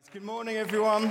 Good morning, everyone.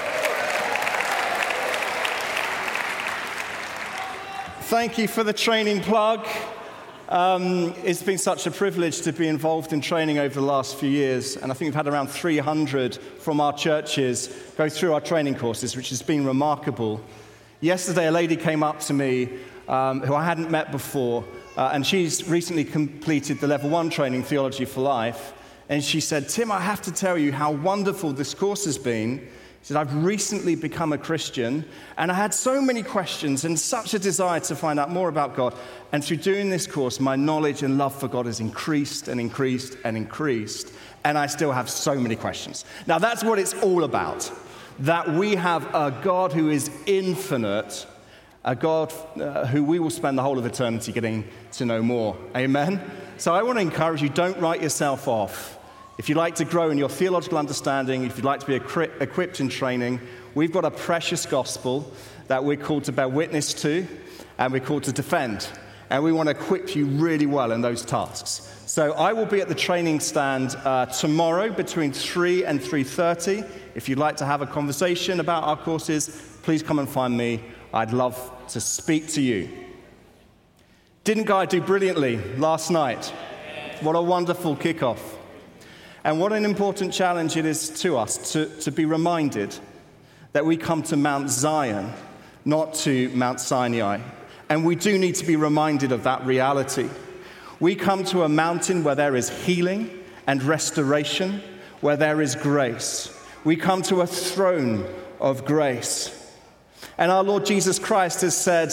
Thank you for the training plug. It's been such a privilege to be involved in training over the last few years, and I think we've had around 300 from our churches go through our training courses, which has been remarkable. Yesterday, a lady came up to me who I hadn't met before, and she's recently completed the Level 1 training, Theology for Life. And she said, "Tim, I have to tell you how wonderful this course has been." She said, "I've recently become a Christian, and I had so many questions and such a desire to find out more about God. And through doing this course, my knowledge and love for God has increased and increased and increased, and I still have so many questions." Now, that's what it's all about, that we have a God who is infinite, a God who we will spend the whole of eternity getting to know more. Amen? So I want to encourage you, don't write yourself off. If you'd like to grow in your theological understanding, if you'd like to be equipped in training, we've got a precious gospel that we're called to bear witness to, and we're called to defend. And we want to equip you really well in those tasks. So I will be at the training stand tomorrow between 3 and 3:30. If you'd like to have a conversation about our courses, please come and find me. I'd love to speak to you. Didn't Guy do brilliantly last night? What a wonderful kickoff. And what an important challenge it is to us to be reminded that we come to Mount Zion, not to Mount Sinai. And we do need to be reminded of that reality. We come to a mountain where there is healing and restoration, where there is grace. We come to a throne of grace. And our Lord Jesus Christ has said,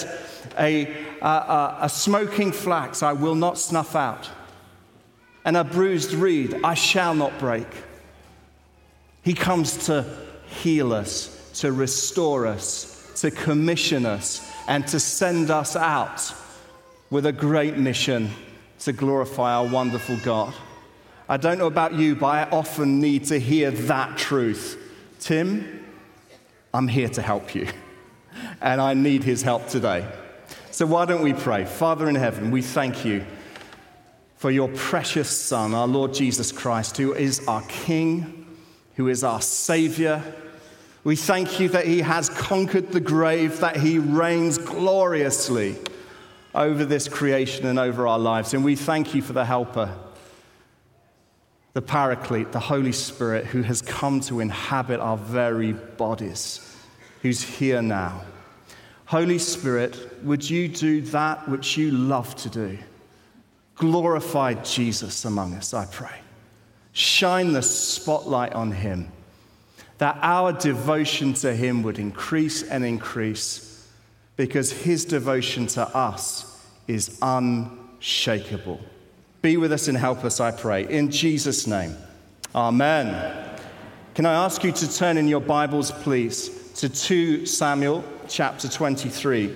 a smoking flax I will not snuff out, and a bruised reed I shall not break. He comes to heal us, to restore us, to commission us, and to send us out with a great mission to glorify our wonderful God. I don't know about you, but I often need to hear that truth. Tim, I'm here to help you, and I need his help today. So why don't we pray? Father in heaven, we thank you for your precious Son, our Lord Jesus Christ, who is our King, who is our Savior. We thank you that he has conquered the grave, that he reigns gloriously over this creation and over our lives. And we thank you for the Helper, the Paraclete, the Holy Spirit, who has come to inhabit our very bodies, who's here now. Holy Spirit, would you do that which you love to do? Glorify Jesus among us, I pray. Shine the spotlight on him, that our devotion to him would increase and increase, because his devotion to us is unshakable. Be with us and help us, I pray. In Jesus' name, amen. Can I ask you to turn in your Bibles, please, to 2 Samuel chapter 23.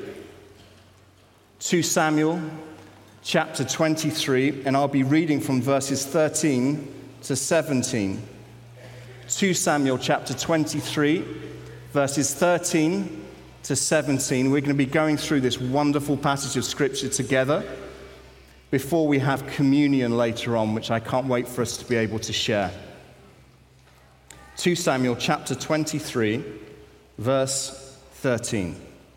2 Samuel chapter 23, and I'll be reading from verses 13 to 17. 2 Samuel chapter 23, verses 13 to 17. We're going to be going through this wonderful passage of Scripture together before we have communion later on, which I can't wait for us to be able to share. 2 Samuel chapter 23, verse 13.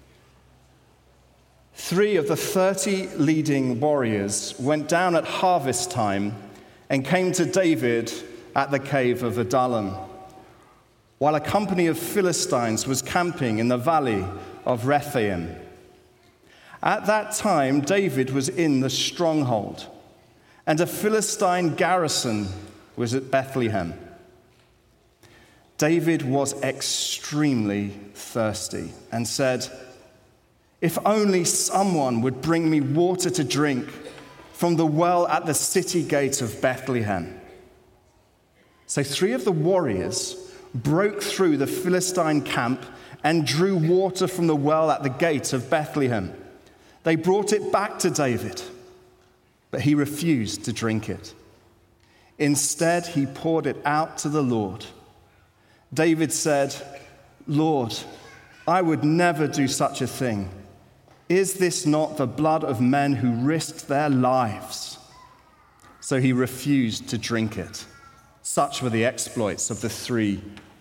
3 of the 30 leading warriors went down at harvest time and came to David at the cave of Adullam, while a company of Philistines was camping in the valley of Rephaim. At that time, David was in the stronghold, and a Philistine garrison was at Bethlehem. David was extremely thirsty and said, "If only someone would bring me water to drink from the well at the city gate of Bethlehem." So 3 of the warriors broke through the Philistine camp and drew water from the well at the gate of Bethlehem. They brought it back to David, but he refused to drink it. Instead, he poured it out to the Lord. David said, "Lord, I would never do such a thing. Is this not the blood of men who risked their lives?" So he refused to drink it. Such were the exploits of the 3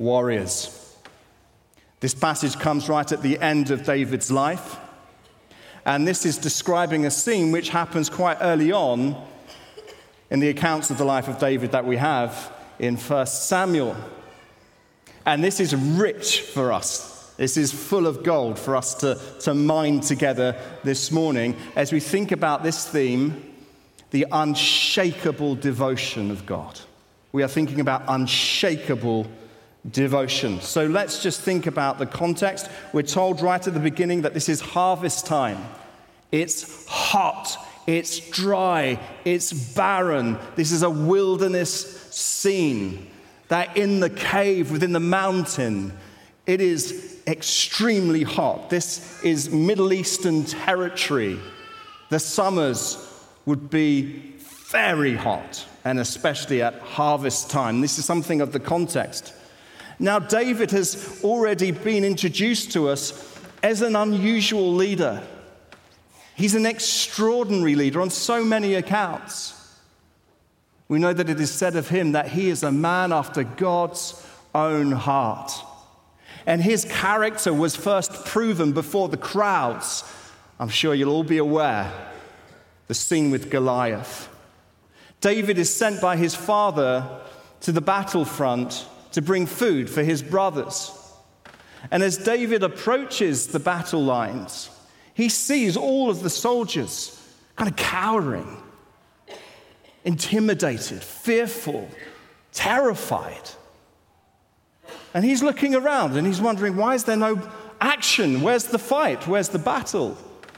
warriors. This passage comes right at the end of David's life, and this is describing a scene which happens quite early on in the accounts of the life of David that we have in 1 Samuel. And this is rich for us. This is full of gold for us to mine together this morning as we think about this theme, the unshakable devotion of God. We are thinking about unshakable devotion. So let's just think about the context. We're told right at the beginning that this is harvest time. It's hot, it's dry, it's barren. This is a wilderness scene. That in the cave within the mountain, it is extremely hot. This is Middle Eastern territory. The summers would be very hot, and especially at harvest time. This is something of the context. Now, David has already been introduced to us as an unusual leader. He's an extraordinary leader on so many accounts. We know that it is said of him that he is a man after God's own heart. And his character was first proven before the crowds. I'm sure you'll all be aware. The scene with Goliath. David is sent by his father to the battlefront to bring food for his brothers. And as David approaches the battle lines, he sees all of the soldiers kind of cowering, intimidated, fearful, terrified. And he's looking around and he's wondering, why is there no action? Where's the fight? Where's the battle?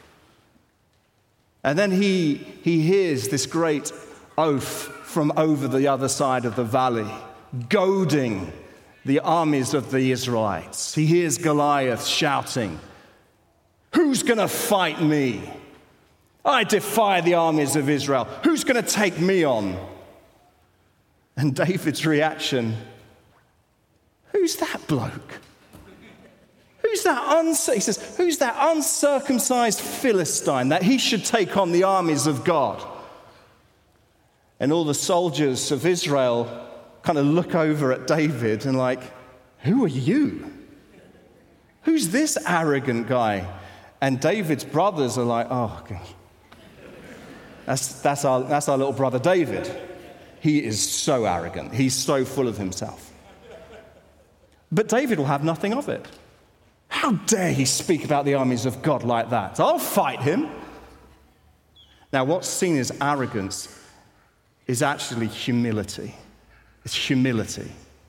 And then he hears this great oath from over the other side of the valley, goading the armies of the Israelites. He hears Goliath shouting, "Who's going to fight me? I defy the armies of Israel. Who's going to take me on?" And David's reaction, "Who's that bloke? Who's that he says, "Who's that uncircumcised Philistine that he should take on the armies of God?" And all the soldiers of Israel kind of look over at David and like, "Who are you? Who's this arrogant guy?" And David's brothers are like, "Oh, okay. That's our little brother David. He is so arrogant. He's so full of himself." But David will have nothing of it. How dare he speak about the armies of God like that? I'll fight him. Now, what's seen as arrogance is actually humility. It's humility.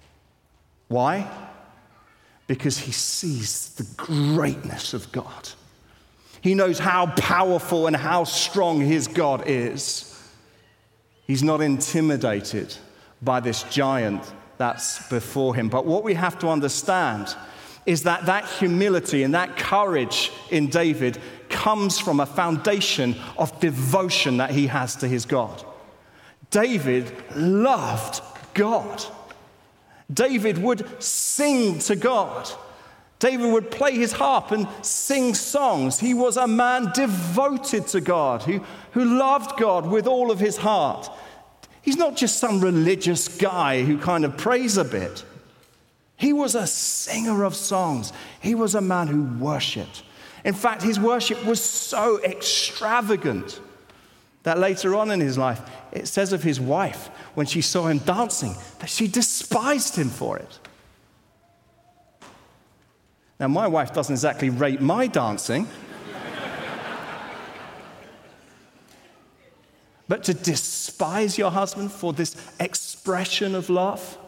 Why? Because he sees the greatness of God. He knows how powerful and how strong his God is. He's not intimidated by this giant that's before him. But what we have to understand is that humility and that courage in David comes from a foundation of devotion that he has to his God. David loved God. David would sing to God. David would play his harp and sing songs. He was a man devoted to God, who loved God with all of his heart. He's not just some religious guy who kind of prays a bit. He was a singer of songs. He was a man who worshipped. In fact, his worship was so extravagant that later on in his life, it says of his wife, when she saw him dancing, that she despised him for it. Now, my wife doesn't exactly rate my dancing. But to despise your husband for this expression of love,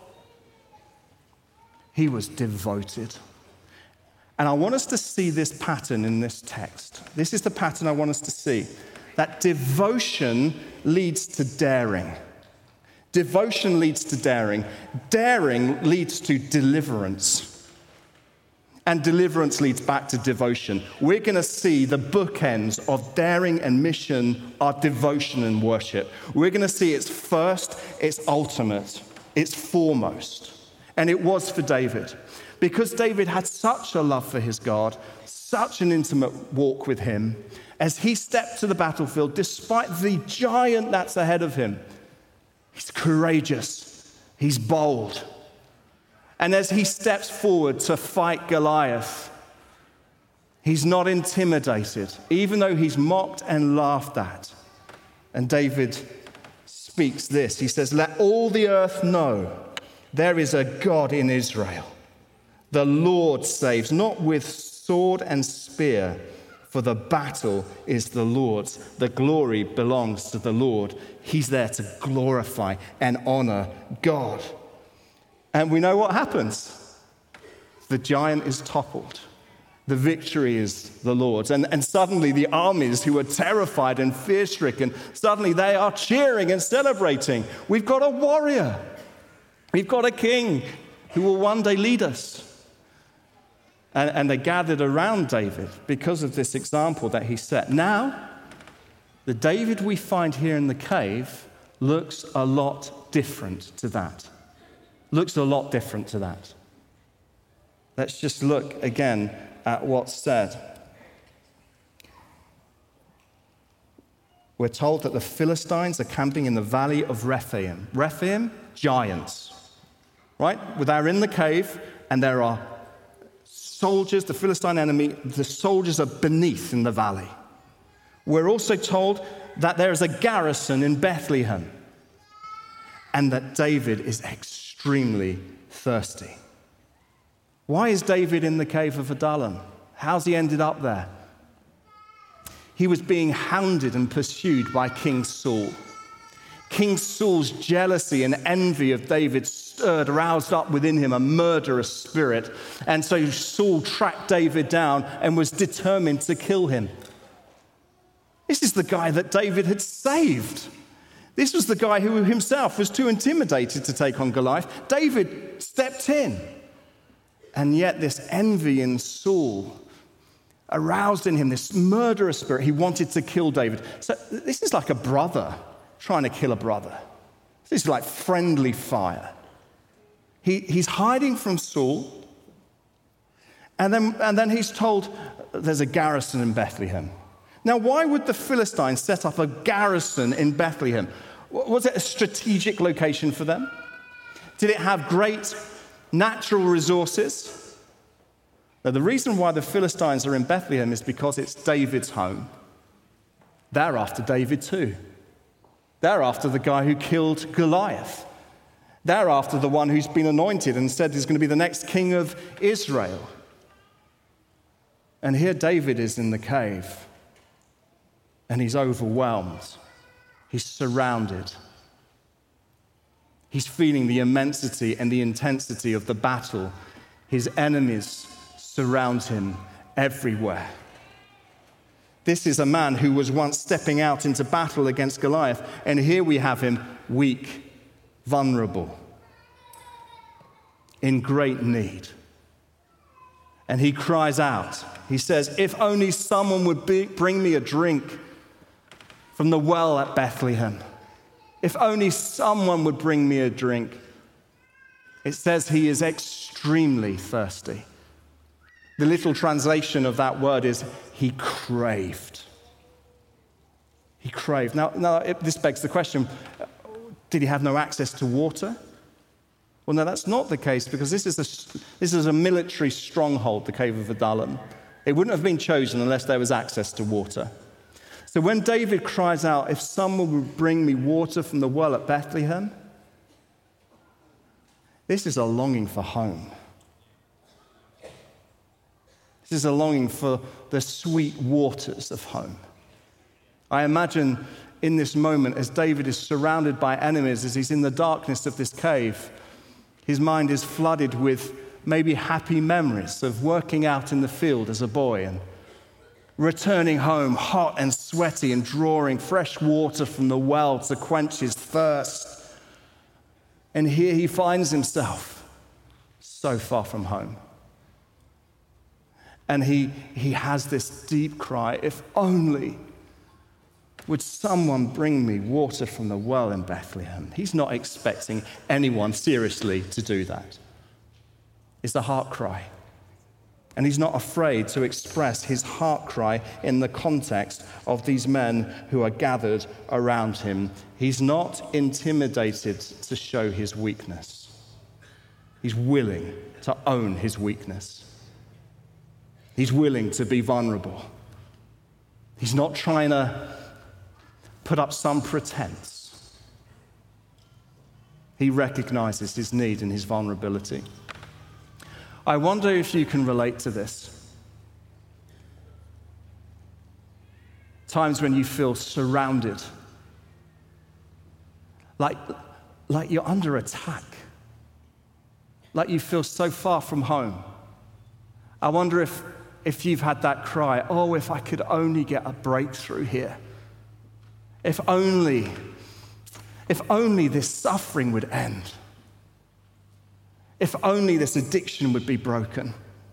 he was devoted. And I want us to see this pattern in this text. This is the pattern I want us to see. That devotion leads to daring. Devotion leads to daring. Daring leads to deliverance. And deliverance leads back to devotion. We're going to see the bookends of daring and mission are devotion and worship. We're going to see it's first, it's ultimate, it's foremost. And it was for David. Because David had such a love for his God, such an intimate walk with him, as he stepped to the battlefield, despite the giant that's ahead of him, he's courageous, he's bold. And as he steps forward to fight Goliath, he's not intimidated, even though he's mocked and laughed at. And David speaks this. He says, "Let all the earth know there is a God in Israel. The Lord saves, not with sword and spear, for the battle is the Lord's. The glory belongs to the Lord." He's there to glorify and honor God. And we know what happens. The giant is toppled. The victory is the Lord's. And suddenly the armies who were terrified and fear-stricken, suddenly they are cheering and celebrating. We've got a warrior. We've got a king who will one day lead us. And they gathered around David because of this example that he set. Now, the David we find here in the cave looks a lot different to that. Looks a lot different to that. Let's just look again at what's said. We're told that the Philistines are camping in the valley of Rephaim. Rephaim, giants. Right? They're in the cave, and there are soldiers, the Philistine enemy, the soldiers are beneath in the valley. We're also told that there is a garrison in Bethlehem, and that David is extremely thirsty. Why is David in the cave of Adullam? How's he ended up there? He was being hounded and pursued by King Saul. King Saul's jealousy and envy of David roused up within him a murderous spirit. And so Saul tracked David down and was determined to kill him. This is the guy that David had saved. This was the guy who himself was too intimidated to take on Goliath. David stepped in. And yet this envy in Saul aroused in him this murderous spirit. He wanted to kill David. So this is like a brother trying to kill a brother. This is like friendly fire. He's hiding from Saul, and then he's told there's a garrison in Bethlehem. Now, why would the Philistines set up a garrison in Bethlehem? Was it a strategic location for them? Did it have great natural resources? Now, the reason why the Philistines are in Bethlehem is because it's David's home. They're after David too. They're after the guy who killed Goliath. They're after the one who's been anointed and said is going to be the next king of Israel. And here David is in the cave, and he's overwhelmed. He's surrounded. He's feeling the immensity and the intensity of the battle. His enemies surround him everywhere. This is a man who was once stepping out into battle against Goliath, and here we have him weak, vulnerable, in great need. And he cries out. He says, "If only someone would bring me a drink from the well at Bethlehem. If only someone would bring me a drink." It says he is extremely thirsty. The literal translation of that word is he craved. He craved. Now this begs the question, did he have no access to water? Well, no, that's not the case, because this is a military stronghold, the Cave of Adullam. It wouldn't have been chosen unless there was access to water. So when David cries out, "If someone would bring me water from the well at Bethlehem," this is a longing for home. This is a longing for the sweet waters of home. I imagine in this moment, as David is surrounded by enemies, as he's in the darkness of this cave, his mind is flooded with maybe happy memories of working out in the field as a boy and returning home hot and sweaty and drawing fresh water from the well to quench his thirst. And here he finds himself so far from home. And he has this deep cry, "If only would someone bring me water from the well in Bethlehem." He's not expecting anyone seriously to do that. It's a heart cry. And he's not afraid to express his heart cry in the context of these men who are gathered around him. He's not intimidated to show his weakness. He's willing to own his weakness. He's willing to be vulnerable. He's not trying to put up some pretense. He recognizes his need and his vulnerability. I wonder if you can relate to this. Times when you feel surrounded, like you're under attack, like you feel so far from home. I wonder if you've had that cry, oh, if I could only get a breakthrough here. If only this suffering would end. If only this addiction would be broken.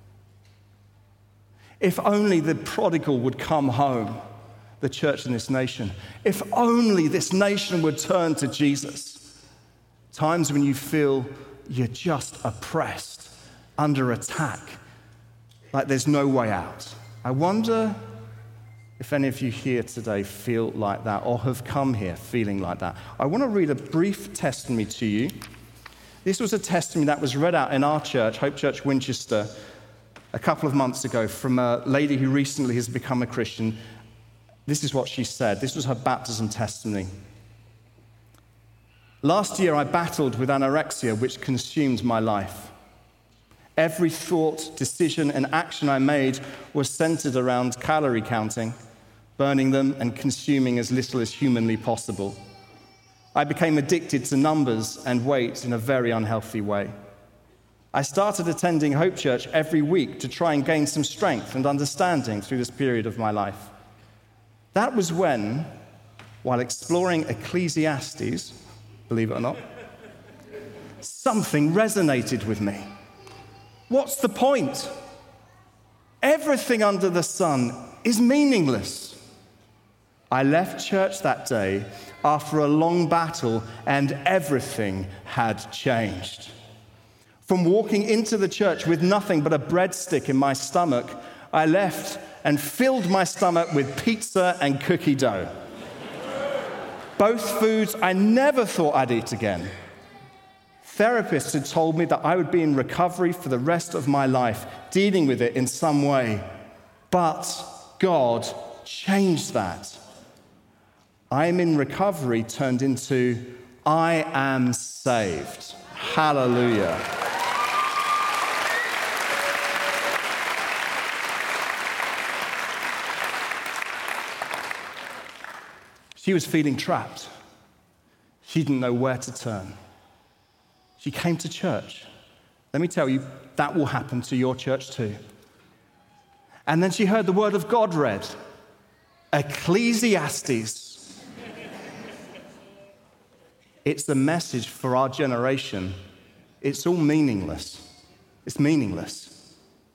If only the prodigal would come home, the church in this nation. If only this nation would turn to Jesus. Times when you feel you're just oppressed, under attack, like there's no way out. I wonder if any of you here today feel like that or have come here feeling like that. I want to read a brief testimony to you. This was a testimony that was read out in our church, Hope Church Winchester, a couple of months ago from a lady who recently has become a Christian. This is what she said. This was her baptism testimony. Last year, I battled with anorexia, which consumed my life. Every thought, decision, and action I made was centered around calorie counting, burning them, and consuming as little as humanly possible. I became addicted to numbers and weight in a very unhealthy way. I started attending Hope Church every week to try and gain some strength and understanding through this period of my life. That was when, while exploring Ecclesiastes, believe it or not, something resonated with me. What's the point? Everything under the sun is meaningless. I left church that day after a long battle, and everything had changed. From walking into the church with nothing but a breadstick in my stomach, I left and filled my stomach with pizza and cookie dough. Both foods I never thought I'd eat again. Therapists had told me that I would be in recovery for the rest of my life, dealing with it in some way. But God changed that. I am in recovery turned into I am saved. Hallelujah. She was feeling trapped. She didn't know where to turn. She came to church. Let me tell you, that will happen to your church too. And then she heard the word of God read, Ecclesiastes. It's the message for our generation. It's all meaningless. It's meaningless.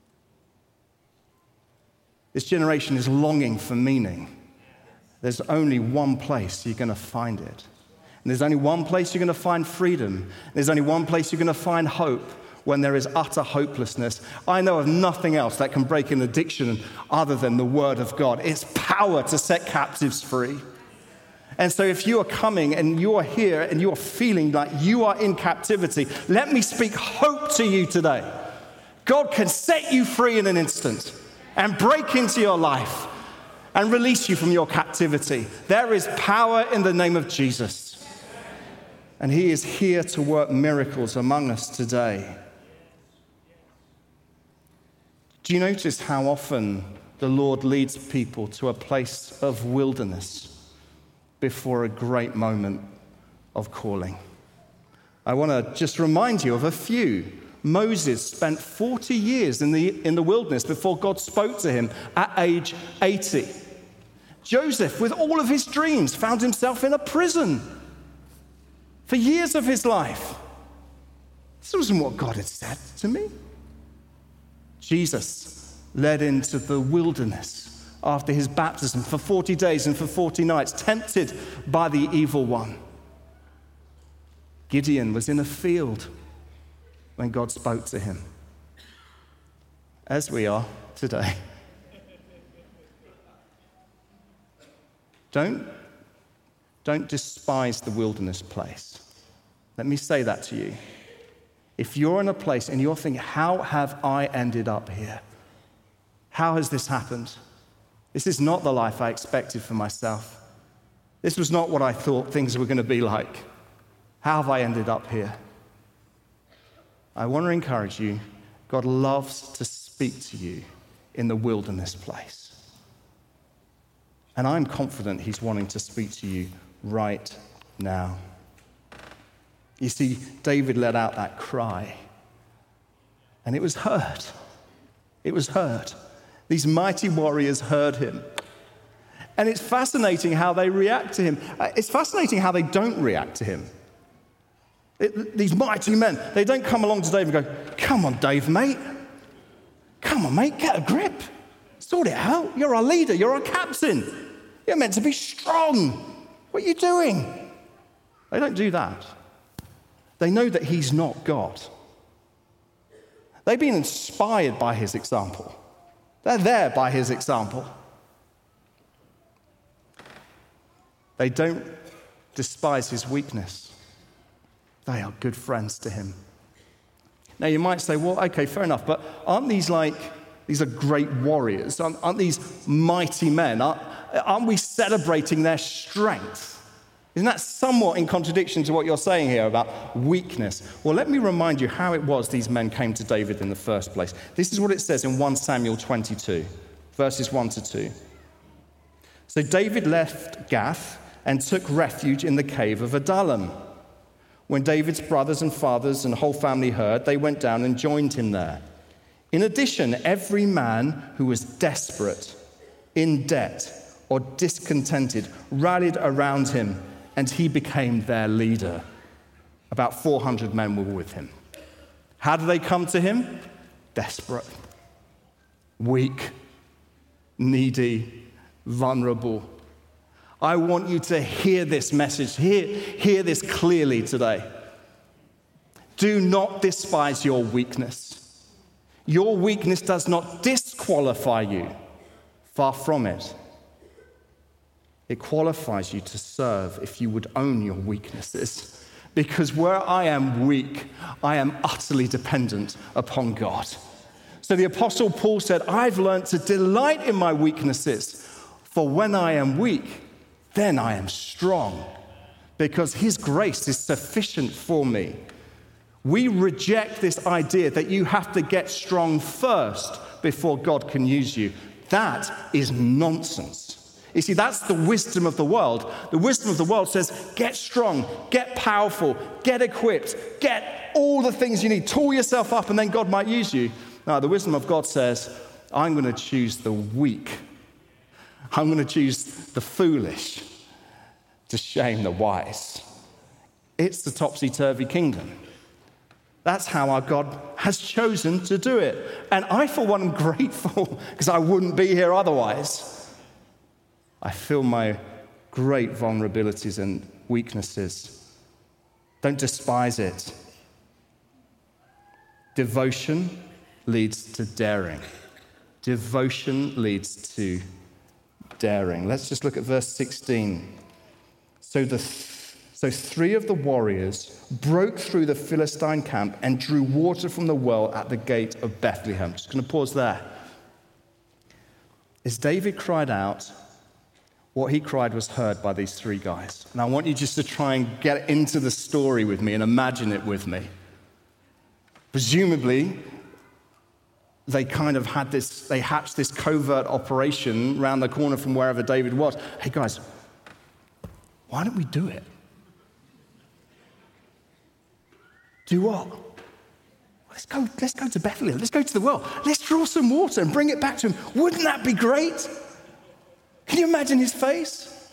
This generation is longing for meaning. There's only one place you're going to find it. And there's only one place you're going to find freedom. There's only one place you're going to find hope when there is utter hopelessness. I know of nothing else that can break an addiction other than the Word of God. It's power to set captives free. And so if you are coming and you are here and you are feeling like you are in captivity, let me speak hope to you today. God can set you free in an instant and break into your life and release you from your captivity. There is power in the name of Jesus. And he is here to work miracles among us today. Do you notice how often the Lord leads people to a place of wilderness before a great moment of calling? I want to just remind you of a few. Moses spent 40 years in the wilderness before God spoke to him at age 80. Joseph, with all of his dreams, found himself in a prison for years of his life. This wasn't what God had said to me. Jesus led into the wilderness after his baptism for 40 days and for 40 nights, tempted by the evil one. Gideon was in a field when God spoke to him, as we are today. Don't despise the wilderness place. Let me say that to you. If you're in a place and you're thinking, how have I ended up here? How has this happened? This is not the life I expected for myself. This was not what I thought things were going to be like. How have I ended up here? I want to encourage you, God loves to speak to you in the wilderness place. And I'm confident he's wanting to speak to you right now. You see, David let out that cry, and it was heard. It was heard. These mighty warriors heard him. And it's fascinating how they react to him. It's fascinating how they don't react to him. These mighty men, they don't come along to David and go, come on, Dave, mate. Come on, mate, get a grip. Sort it out. You're our leader. You're our captain. You're meant to be strong. What are you doing? They don't do that. They know that he's not God. They've been inspired by his example. They're there by his example. They don't despise his weakness. They are good friends to him. Now you might say, well, okay, fair enough, but aren't these are great warriors? Aren't these mighty men? Aren't we celebrating their strength? Isn't that somewhat in contradiction to what you're saying here about weakness? Well, let me remind you how it was these men came to David in the first place. This is what it says in 1 Samuel 22, verses 1 to 2. So David left Gath and took refuge in the cave of Adullam. When David's brothers and fathers and whole family heard, they went down and joined him there. In addition, every man who was desperate, in debt, or discontented rallied around him, and he became their leader. About 400 men were with him. How did they come to him? Desperate, weak, needy, vulnerable. I want you to hear this message, hear this clearly today. Do not despise your weakness. Your weakness does not disqualify you. Far from it. It qualifies you to serve if you would own your weaknesses. Because where I am weak, I am utterly dependent upon God. So the Apostle Paul said, I've learned to delight in my weaknesses, for when I am weak, then I am strong, because his grace is sufficient for me. We reject this idea that you have to get strong first before God can use you. That is nonsense. You see, that's the wisdom of the world. The wisdom of the world says, get strong, get powerful, get equipped, get all the things you need, tool yourself up, and then God might use you. No, the wisdom of God says, I'm going to choose the weak. I'm going to choose the foolish to shame the wise. It's the topsy-turvy kingdom. That's how our God has chosen to do it. And I, for one, am grateful because I wouldn't be here otherwise. I feel my great vulnerabilities and weaknesses. Don't despise it. Devotion leads to daring. Devotion leads to daring. Let's just look at verse 16. So three of the warriors broke through the Philistine camp and drew water from the well at the gate of Bethlehem. Just going to pause there. As David cried out, what he cried was heard by these three guys. And I want you just to try and get into the story with me and imagine it with me. Presumably, they kind of they hatched this covert operation around the corner from wherever David was. Hey guys, why don't we do it? Do what? Let's go to Bethlehem. Let's go to the well. Let's draw some water and bring it back to him. Wouldn't that be great? Can you imagine his face?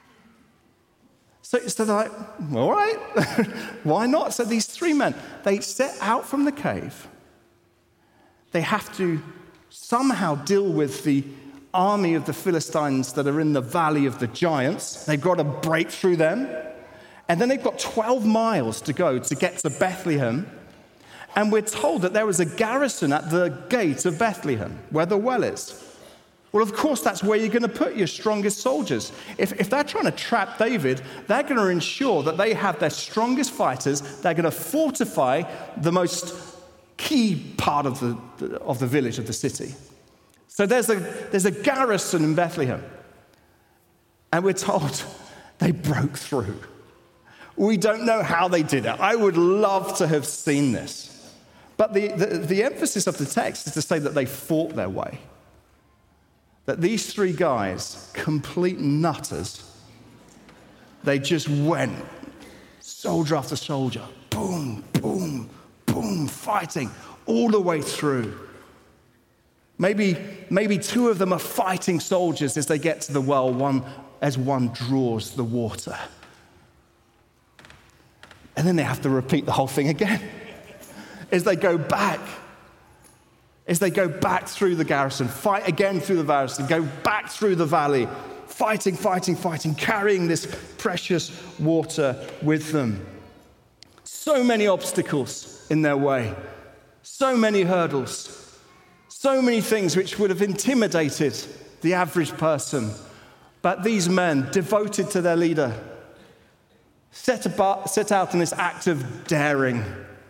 So they're like, all right, why not? So these three men, they set out from the cave. They have to somehow deal with the army of the Philistines that are in the valley of the giants. They've got to break through them. And then they've got 12 miles to go to get to Bethlehem. And we're told that there was a garrison at the gate of Bethlehem, where the well is. Well, of course, that's where you're going to put your strongest soldiers. If they're trying to trap David, they're going to ensure that they have their strongest fighters. They're going to fortify the most key part of the village, of the city. So there's a garrison in Bethlehem. And we're told they broke through. We don't know how they did it. I would love to have seen this. But the emphasis of the text is to say that they fought their way. That these three guys, complete nutters, they just went, soldier after soldier, boom, boom, boom, fighting all the way through. Maybe two of them are fighting soldiers as they get to the well, as one draws the water. And then they have to repeat the whole thing again. As they go back through the garrison, fight again through the garrison, go back through the valley, fighting, carrying this precious water with them. So many obstacles in their way, so many hurdles, so many things which would have intimidated the average person. But these men, devoted to their leader, set out in this act of daring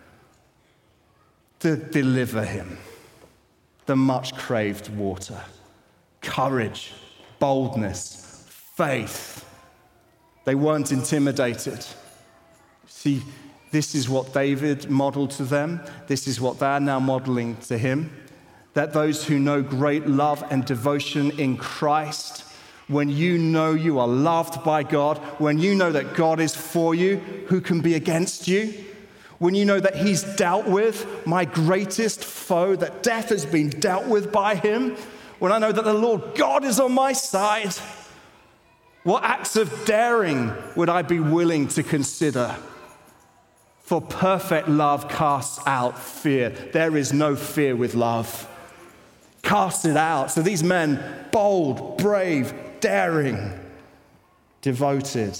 to deliver him the much-craved water. Courage, boldness, faith. They weren't intimidated. See, this is what David modeled to them. This is what they're now modeling to him. That those who know great love and devotion in Christ, when you know you are loved by God, when you know that God is for you, who can be against you? When you know that he's dealt with my greatest foe, that death has been dealt with by him, when I know that the Lord God is on my side, what acts of daring would I be willing to consider? For perfect love casts out fear. There is no fear with love. Cast it out. So these men, bold, brave, daring, devoted.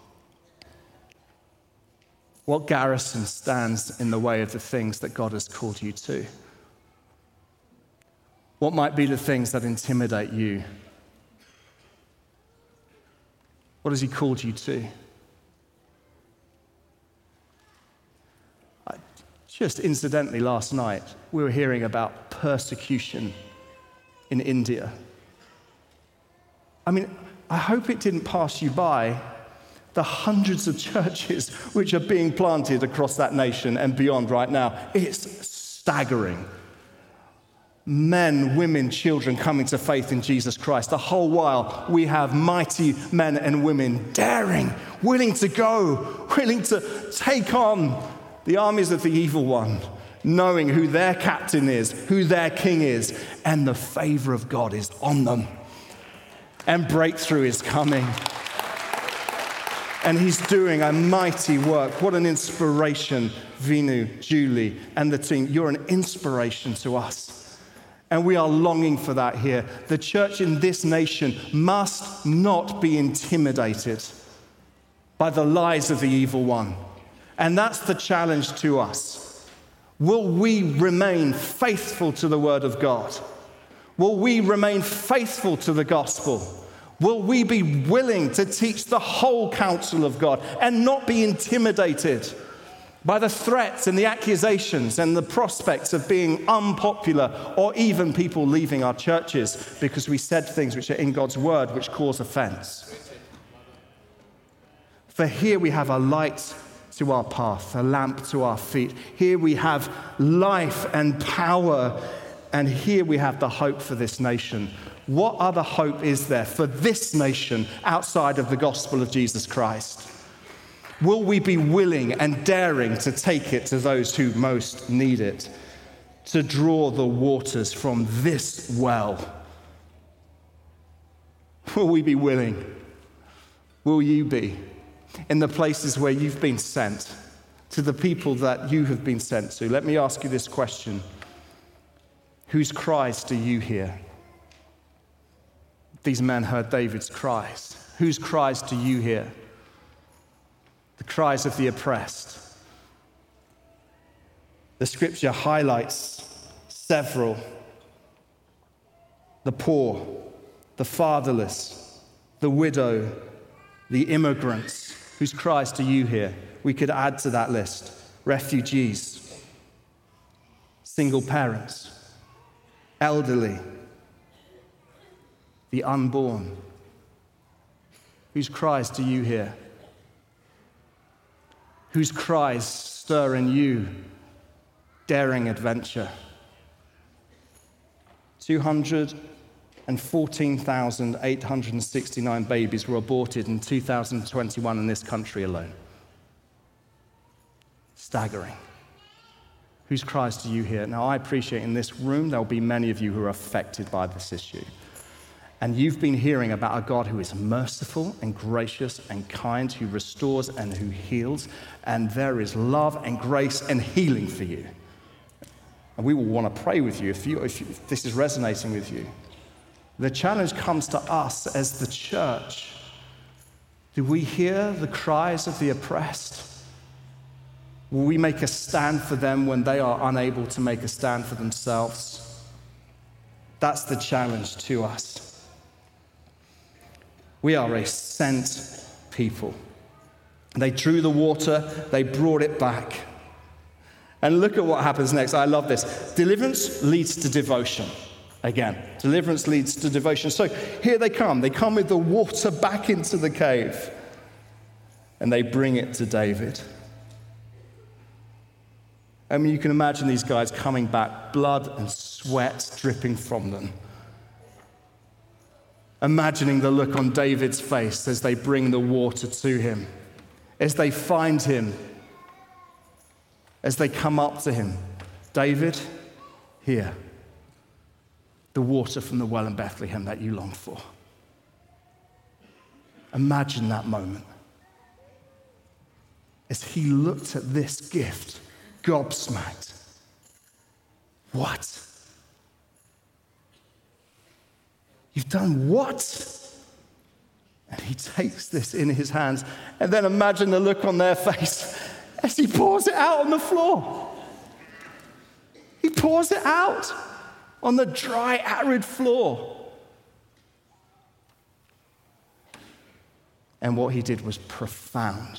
What garrison stands in the way of the things that God has called you to? What might be the things that intimidate you? What has he called you to? Just incidentally, last night, we were hearing about persecution in India. I mean, I hope it didn't pass you by the hundreds of churches which are being planted across that nation and beyond right now. It's staggering. Men, women, children coming to faith in Jesus Christ. The whole while we have mighty men and women daring, willing to go, willing to take on the armies of the evil one, knowing who their captain is, who their king is, and the favor of God is on them. And breakthrough is coming. And he's doing a mighty work. What an inspiration, Vinu, Julie, and the team. You're an inspiration to us. And we are longing for that here. The church in this nation must not be intimidated by the lies of the evil one. And that's the challenge to us. Will we remain faithful to the word of God? Will we remain faithful to the gospel? Will we be willing to teach the whole counsel of God and not be intimidated by the threats and the accusations and the prospects of being unpopular or even people leaving our churches because we said things which are in God's word which cause offense? For here we have a light to our path, a lamp to our feet. Here we have life and power, and here we have the hope for this nation. What other hope is there for this nation outside of the gospel of Jesus Christ? Will we be willing and daring to take it to those who most need it, to draw the waters from this well? Will we be willing? Will you be? In the places where you've been sent, to the people that you have been sent to. Let me ask you this question. Whose cries do you hear? These men heard David's cries. Whose cries do you hear? The cries of the oppressed. The scripture highlights several. The poor, the fatherless, the widow, the immigrants. Whose cries do you hear? We could add to that list. Refugees, single parents, elderly, the unborn. Whose cries do you hear? Whose cries stir in you daring adventure? 214,869 babies were aborted in 2021 in this country alone. Staggering. Whose cries do you hear? Now, I appreciate in this room there will be many of you who are affected by this issue. And you've been hearing about a God who is merciful and gracious and kind, who restores and who heals. And there is love and grace and healing for you. And we will want to pray with you if this is resonating with you. The challenge comes to us as the church. Do we hear the cries of the oppressed? Will we make a stand for them when they are unable to make a stand for themselves? That's the challenge to us. We are a sent people. They drew the water, they brought it back. And look at what happens next. I love this. Deliverance leads to devotion. Again, deliverance leads to devotion. So here they come. They come with the water back into the cave. And they bring it to David. I mean, you can imagine these guys coming back, blood and sweat dripping from them. Imagining the look on David's face as they bring the water to him, as they find him, as they come up to him. David, here, the water from the well in Bethlehem that you long for. Imagine that moment. As he looked at this gift, gobsmacked. What? You've done what? And he takes this in his hands. And then imagine the look on their face as he pours it out on the floor. He pours it out on the dry, arid floor. And what he did was profound.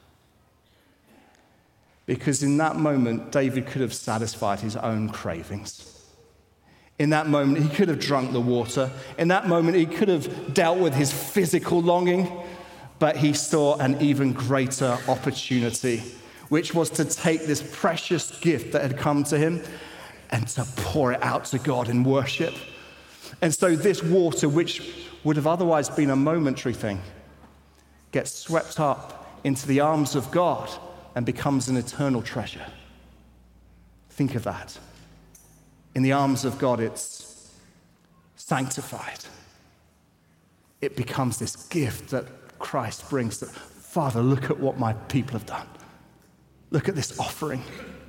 Because in that moment, David could have satisfied his own cravings. In that moment, he could have drunk the water. In that moment, he could have dealt with his physical longing. But he saw an even greater opportunity, which was to take this precious gift that had come to him and to pour it out to God in worship. And so this water, which would have otherwise been a momentary thing, gets swept up into the arms of God and becomes an eternal treasure. Think of that. In the arms of God, it's sanctified. It becomes this gift that Christ brings. That, Father, look at what my people have done. Look at this offering.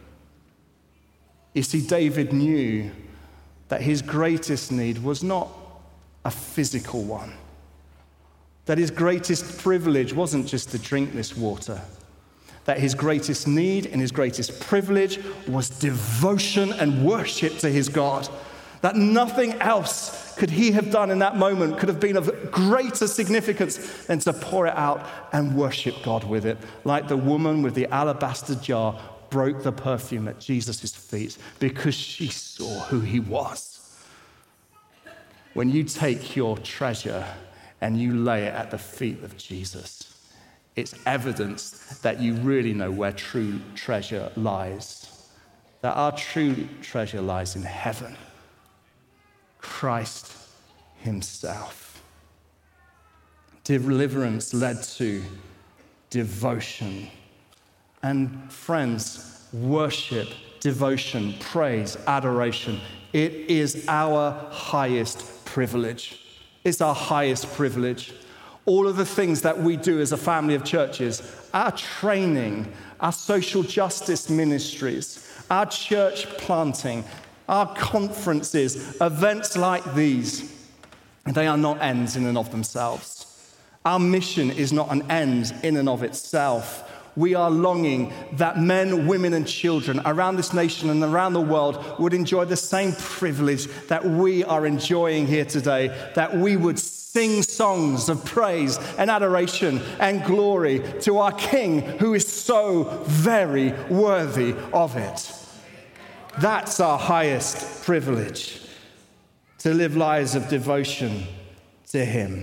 You see, David knew that his greatest need was not a physical one. That his greatest privilege wasn't just to drink this water. That his greatest need and his greatest privilege was devotion and worship to his God. That nothing else could he have done in that moment could have been of greater significance than to pour it out and worship God with it. Like the woman with the alabaster jar broke the perfume at Jesus' feet because she saw who he was. When you take your treasure and you lay it at the feet of Jesus, it's evidence that you really know where true treasure lies. That our true treasure lies in heaven. Christ himself. Deliverance led to devotion. And friends, worship, devotion, praise, adoration, it is our highest privilege. It's our highest privilege. All of the things that we do as a family of churches, our training, our social justice ministries, our church planting, our conferences, events like these, they are not ends in and of themselves. Our mission is not an end in and of itself. We are longing that men, women, and children around this nation and around the world would enjoy the same privilege that we are enjoying here today, that we would sing songs of praise and adoration and glory to our King, who is so very worthy of it. That's our highest privilege, to live lives of devotion to him.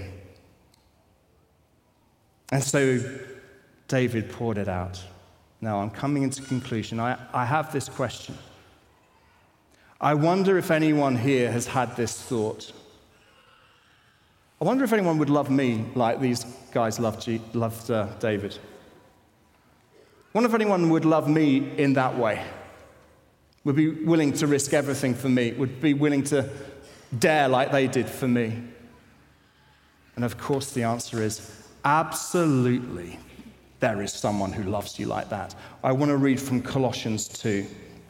And so David poured it out. Now I'm coming into conclusion. I have this question. I wonder if anyone here has had this thought. I wonder if anyone would love me like these guys loved David. I wonder if anyone would love me in that way. Would be willing to risk everything for me. Would be willing to dare like they did for me. And of course the answer is absolutely. There is someone who loves you like that. I want to read from Colossians 2,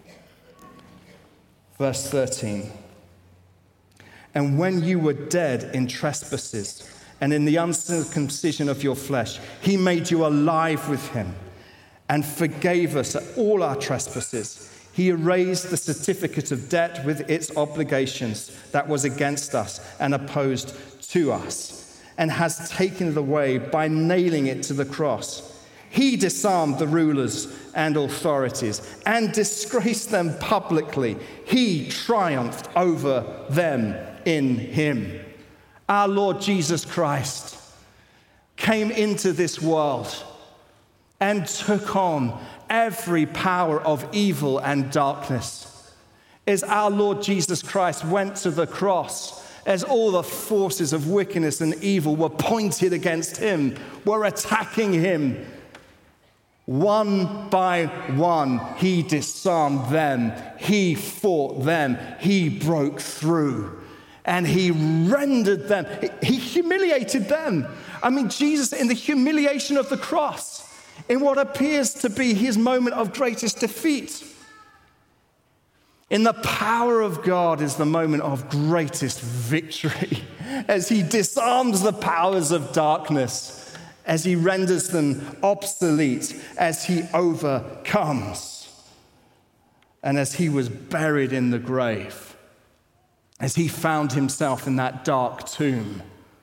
verse 13. And when you were dead in trespasses and in the uncircumcision of your flesh, he made you alive with him and forgave us all our trespasses. He erased the certificate of debt with its obligations that was against us and opposed to us, and has taken it away by nailing it to the cross. He disarmed the rulers and authorities and disgraced them publicly. He triumphed over them in him. Our Lord Jesus Christ came into this world and took on every power of evil and darkness. As our Lord Jesus Christ went to the cross, as all the forces of wickedness and evil were pointed against him, were attacking him, one by one, he disarmed them, he fought them, he broke through, and he rendered them, he humiliated them. I mean, Jesus, in the humiliation of the cross, in what appears to be his moment of greatest defeat, in the power of God is the moment of greatest victory, as he disarms the powers of darkness, as he renders them obsolete, as he overcomes, and as he was buried in the grave, as he found himself in that dark tomb.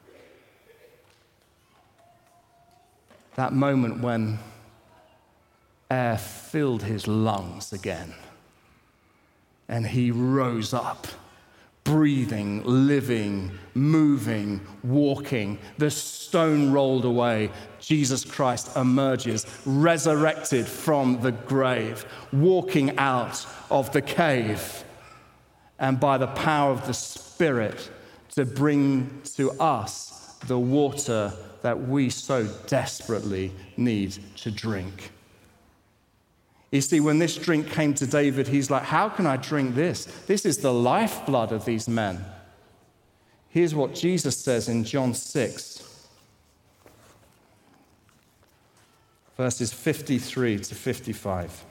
That moment when air filled his lungs again, and he rose up, breathing, living, moving, walking. The stone rolled away. Jesus Christ emerges, resurrected from the grave, walking out of the cave, and by the power of the Spirit to bring to us the water that we so desperately need to drink. You see, when this drink came to David, he's like, how can I drink this? This is the lifeblood of these men. Here's what Jesus says in John 6, verses 53 to 55.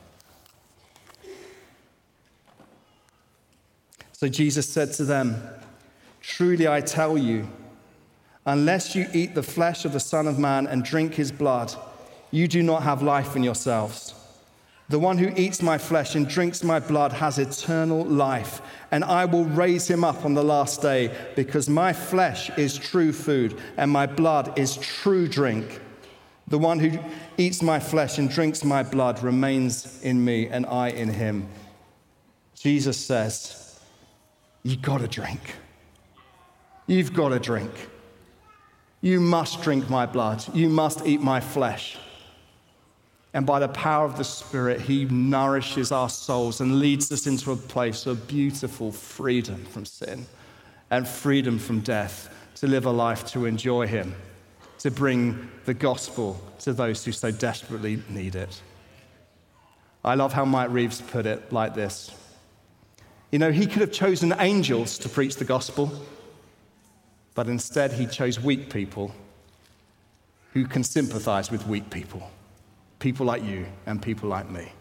So Jesus said to them, truly I tell you, unless you eat the flesh of the Son of Man and drink his blood, you do not have life in yourselves. The one who eats my flesh and drinks my blood has eternal life, and I will raise him up on the last day, because my flesh is true food and my blood is true drink. The one who eats my flesh and drinks my blood remains in me and I in him. Jesus says, you've got to drink. You've got to drink. You must drink my blood. You must eat my flesh. And by the power of the Spirit, he nourishes our souls and leads us into a place of beautiful freedom from sin and freedom from death, to live a life to enjoy him, to bring the gospel to those who so desperately need it. I love how Mike Reeves put it like this. You know, he could have chosen angels to preach the gospel, but instead he chose weak people who can sympathize with weak people. People like you and people like me.